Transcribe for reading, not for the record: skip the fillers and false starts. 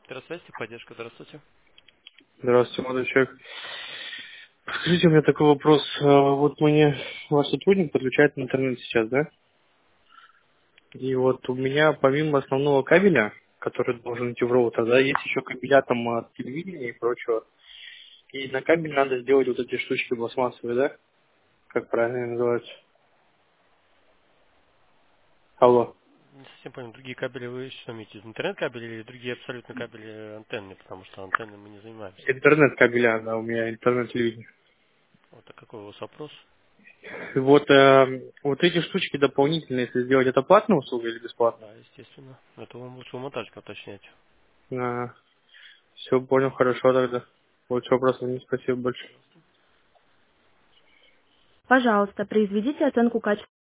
Здравствуйте, поддержка, здравствуйте. Здравствуйте, молодой человек. Скажите, у меня такой вопрос. Вот мне ваш сотрудник подключает интернет сейчас, да? И вот у меня помимо основного кабеля, который должен идти в роутер, да, есть еще кабеля там от телевидения и прочего. И на кабель надо сделать вот эти штучки пластмассовые, да? Как правильно они называются? Алло. Не совсем понял, другие кабели вы что имеете? Интернет-кабели или другие абсолютно кабели антенны, потому что антенны мы не занимаемся. Интернет кабеля, да, у меня интернет-телевидение. Вот а какой у вас вопрос? И вот, вот эти штучки дополнительные, если сделать, это платная услуга или бесплатно? Да, естественно. Это вам лучше у монтажника уточнять. Все, понял, хорошо тогда. Больше вопросов не спасибо большое. Пожалуйста. Пожалуйста, произведите оценку качества.